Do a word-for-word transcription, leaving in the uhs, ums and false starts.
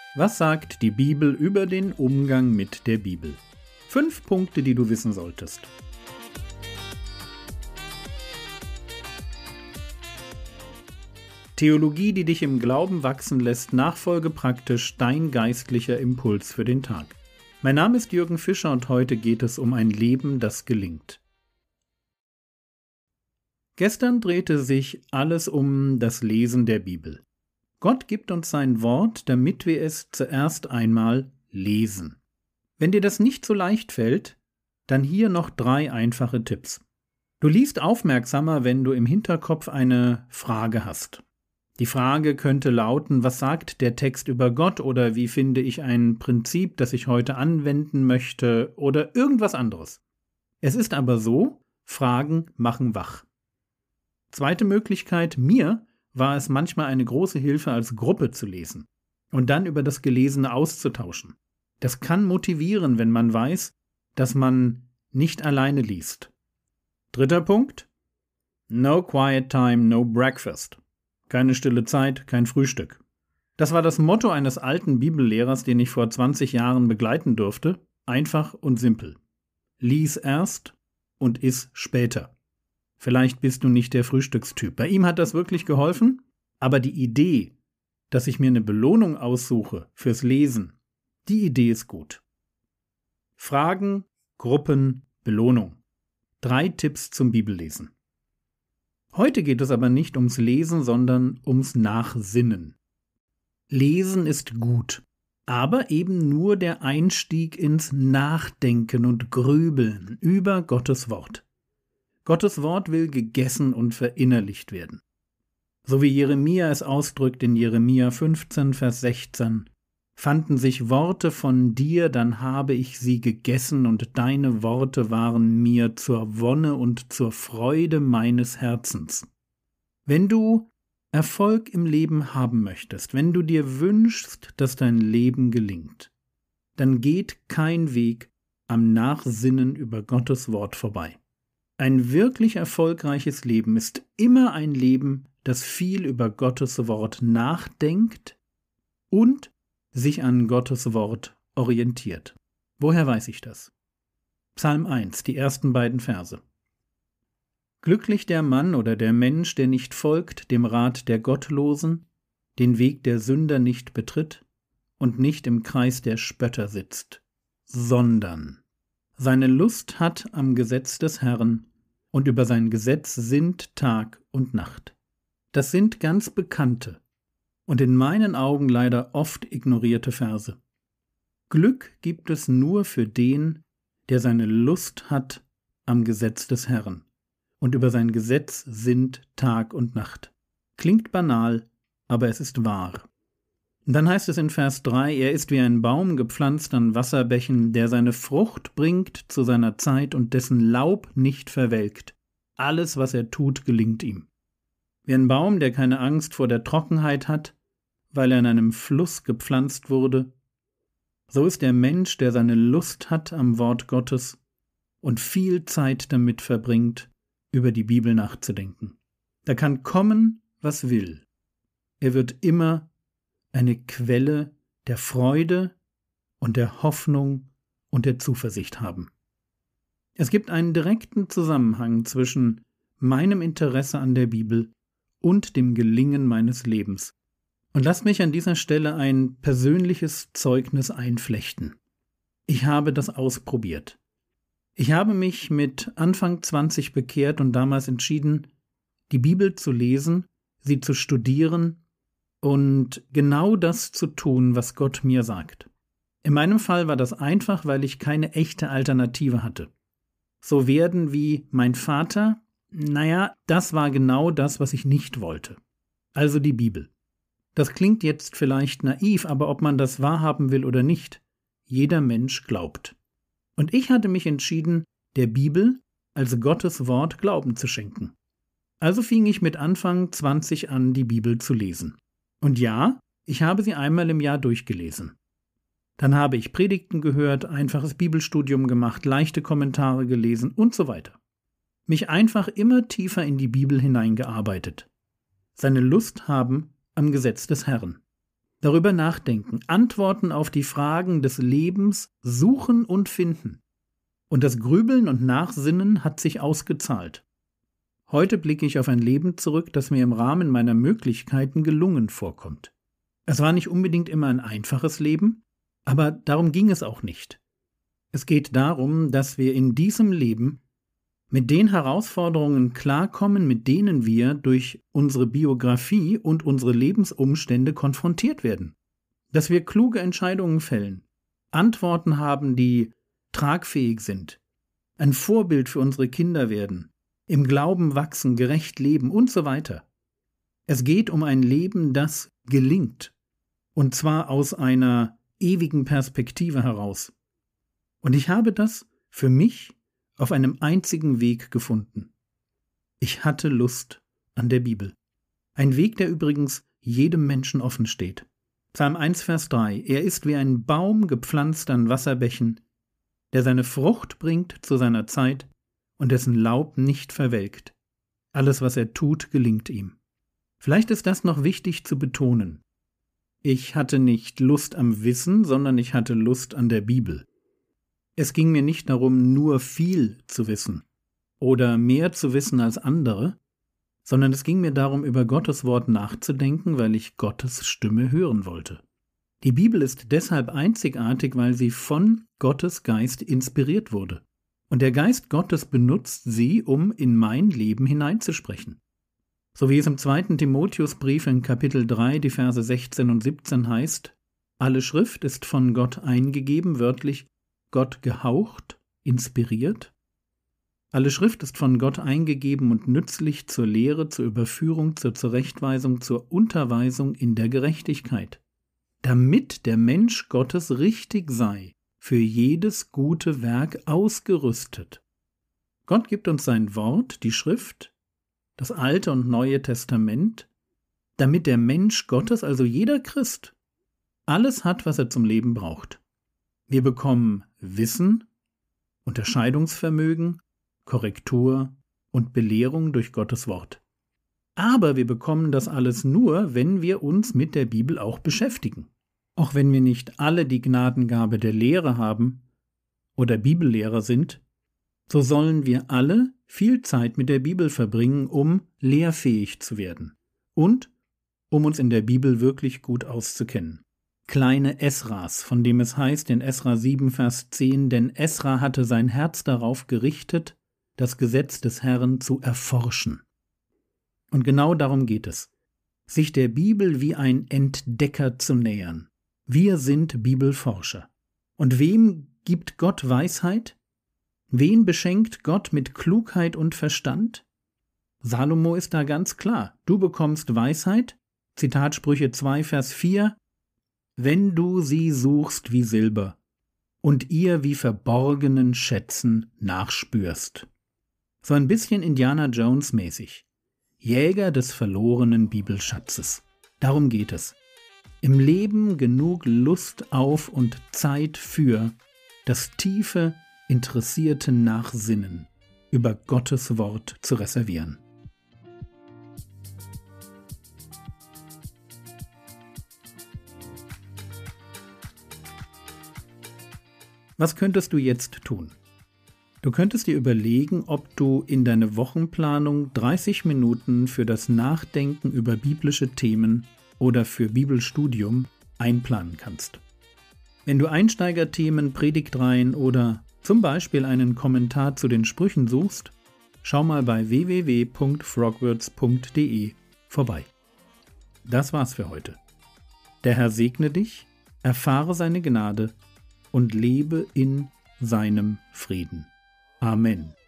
Was sagt die Bibel über den Umgang mit der Bibel? Fünf Punkte, die du wissen solltest. Theologie, die dich im Glauben wachsen lässt, nachfolge praktisch dein geistlicher Impuls für den Tag. Mein Name ist Jürgen Fischer und heute geht es um ein Leben, das gelingt. Gestern drehte sich alles um das Lesen der Bibel. Gott gibt uns sein Wort, damit wir es zuerst einmal lesen. Wenn dir das nicht so leicht fällt, dann hier noch drei einfache Tipps. Du liest aufmerksamer, wenn du im Hinterkopf eine Frage hast. Die Frage könnte lauten, was sagt der Text über Gott oder wie finde ich ein Prinzip, das ich heute anwenden möchte oder irgendwas anderes. Es ist aber so, Fragen machen wach. Zweite Möglichkeit, mir war es manchmal eine große Hilfe, als Gruppe zu lesen und dann über das Gelesene auszutauschen. Das kann motivieren, wenn man weiß, dass man nicht alleine liest. Dritter Punkt, no quiet time, no breakfast. Keine stille Zeit, kein Frühstück. Das war das Motto eines alten Bibellehrers, den ich vor zwanzig Jahren begleiten durfte. Einfach und simpel. Lies erst und iss später. Vielleicht bist du nicht der Frühstückstyp. Bei ihm hat das wirklich geholfen, aber die Idee, dass ich mir eine Belohnung aussuche fürs Lesen, die Idee ist gut. Fragen, Gruppen, Belohnung. Drei Tipps zum Bibellesen. Heute geht es aber nicht ums Lesen, sondern ums Nachsinnen. Lesen ist gut, aber eben nur der Einstieg ins Nachdenken und Grübeln über Gottes Wort. Gottes Wort will gegessen und verinnerlicht werden. So wie Jeremia es ausdrückt in Jeremia fünfzehn, Vers sechzehn, fanden sich Worte von dir, dann habe ich sie gegessen und deine Worte waren mir zur Wonne und zur Freude meines Herzens. Wenn du Erfolg im Leben haben möchtest, wenn du dir wünschst, dass dein Leben gelingt, dann geht kein Weg am Nachsinnen über Gottes Wort vorbei. Ein wirklich erfolgreiches Leben ist immer ein Leben, das viel über Gottes Wort nachdenkt und sich an Gottes Wort orientiert. Woher weiß ich das? Psalm eins, die ersten beiden Verse. Glücklich der Mann oder der Mensch, der nicht folgt dem Rat der Gottlosen, den Weg der Sünder nicht betritt und nicht im Kreis der Spötter sitzt, sondern seine Lust hat am Gesetz des Herrn und über sein Gesetz sinnt Tag und Nacht. Das sind ganz bekannte und in meinen Augen leider oft ignorierte Verse. Glück gibt es nur für den, der seine Lust hat am Gesetz des Herrn und über sein Gesetz sinnt Tag und Nacht. Klingt banal, aber es ist wahr. Und dann heißt es in Vers drei, er ist wie ein Baum gepflanzt an Wasserbächen, der seine Frucht bringt zu seiner Zeit und dessen Laub nicht verwelkt. Alles, was er tut, gelingt ihm. Wie ein Baum, der keine Angst vor der Trockenheit hat, weil er in einem Fluss gepflanzt wurde, so ist der Mensch, der seine Lust hat am Wort Gottes und viel Zeit damit verbringt, über die Bibel nachzudenken. Da kann kommen, was will. Er wird immer eine Quelle der Freude und der Hoffnung und der Zuversicht haben. Es gibt einen direkten Zusammenhang zwischen meinem Interesse an der Bibel und dem Gelingen meines Lebens. Und lasst mich an dieser Stelle ein persönliches Zeugnis einflechten. Ich habe das ausprobiert. Ich habe mich mit Anfang zwanzig bekehrt und damals entschieden, die Bibel zu lesen, sie zu studieren und genau das zu tun, was Gott mir sagt. In meinem Fall war das einfach, weil ich keine echte Alternative hatte. So werden wie mein Vater, naja, das war genau das, was ich nicht wollte. Also die Bibel. Das klingt jetzt vielleicht naiv, aber ob man das wahrhaben will oder nicht, jeder Mensch glaubt. Und ich hatte mich entschieden, der Bibel als Gottes Wort Glauben zu schenken. Also fing ich mit Anfang zwanzig an, die Bibel zu lesen. Und ja, ich habe sie einmal im Jahr durchgelesen. Dann habe ich Predigten gehört, einfaches Bibelstudium gemacht, leichte Kommentare gelesen und so weiter. Mich einfach immer tiefer in die Bibel hineingearbeitet. Seine Lust haben am Gesetz des Herrn. Darüber nachdenken, Antworten auf die Fragen des Lebens suchen und finden. Und das Grübeln und Nachsinnen hat sich ausgezahlt. Heute blicke ich auf ein Leben zurück, das mir im Rahmen meiner Möglichkeiten gelungen vorkommt. Es war nicht unbedingt immer ein einfaches Leben, aber darum ging es auch nicht. Es geht darum, dass wir in diesem Leben mit den Herausforderungen klarkommen, mit denen wir durch unsere Biografie und unsere Lebensumstände konfrontiert werden. Dass wir kluge Entscheidungen fällen, Antworten haben, die tragfähig sind, ein Vorbild für unsere Kinder werden, im Glauben wachsen, gerecht leben und so weiter. Es geht um ein Leben, das gelingt, und zwar aus einer ewigen Perspektive heraus. Und ich habe das für mich auf einem einzigen Weg gefunden. Ich hatte Lust an der Bibel. Ein Weg, der übrigens jedem Menschen offen steht. Psalm eins, Vers drei. Er ist wie ein Baum gepflanzt an Wasserbächen, der seine Frucht bringt zu seiner Zeit und dessen Laub nicht verwelkt. Alles, was er tut, gelingt ihm. Vielleicht ist das noch wichtig zu betonen. Ich hatte nicht Lust am Wissen, sondern ich hatte Lust an der Bibel. Es ging mir nicht darum, nur viel zu wissen oder mehr zu wissen als andere, sondern es ging mir darum, über Gottes Wort nachzudenken, weil ich Gottes Stimme hören wollte. Die Bibel ist deshalb einzigartig, weil sie von Gottes Geist inspiriert wurde. Und der Geist Gottes benutzt sie, um in mein Leben hineinzusprechen. So wie es im zweiten Timotheusbrief in Kapitel drei, die Verse sechzehn und siebzehn heißt, alle Schrift ist von Gott eingegeben, wörtlich Gott gehaucht, inspiriert. Alle Schrift ist von Gott eingegeben und nützlich zur Lehre, zur Überführung, zur Zurechtweisung, zur Unterweisung in der Gerechtigkeit, damit der Mensch Gottes richtig sei, für jedes gute Werk ausgerüstet. Gott gibt uns sein Wort, die Schrift, das Alte und Neue Testament, damit der Mensch Gottes, also jeder Christ, alles hat, was er zum Leben braucht. Wir bekommen Wissen, Unterscheidungsvermögen, Korrektur und Belehrung durch Gottes Wort. Aber wir bekommen das alles nur, wenn wir uns mit der Bibel auch beschäftigen. Auch wenn wir nicht alle die Gnadengabe der Lehre haben oder Bibellehrer sind, so sollen wir alle viel Zeit mit der Bibel verbringen, um lehrfähig zu werden und um uns in der Bibel wirklich gut auszukennen. Kleine Esras, von dem es heißt in Esra sieben, Vers zehn, denn Esra hatte sein Herz darauf gerichtet, das Gesetz des Herrn zu erforschen. Und genau darum geht es, sich der Bibel wie ein Entdecker zu nähern. Wir sind Bibelforscher. Und wem gibt Gott Weisheit? Wen beschenkt Gott mit Klugheit und Verstand? Salomo ist da ganz klar. Du bekommst Weisheit, Zitat Sprüche zwei, Vers vier, wenn du sie suchst wie Silber und ihr wie verborgenen Schätzen nachspürst. So ein bisschen Indiana Jones mäßig. Jäger des verlorenen Bibelschatzes. Darum geht es. Im Leben genug Lust auf und Zeit für das tiefe, interessierte Nachsinnen über Gottes Wort zu reservieren. Was könntest du jetzt tun? Du könntest dir überlegen, ob du in deine Wochenplanung dreißig Minuten für das Nachdenken über biblische Themen oder für Bibelstudium einplanen kannst. Wenn du Einsteigerthemen, Predigtreihen oder zum Beispiel einen Kommentar zu den Sprüchen suchst, schau mal bei w w w punkt frogwords punkt d e vorbei. Das war's für heute. Der Herr segne dich, erfahre seine Gnade und lebe in seinem Frieden. Amen.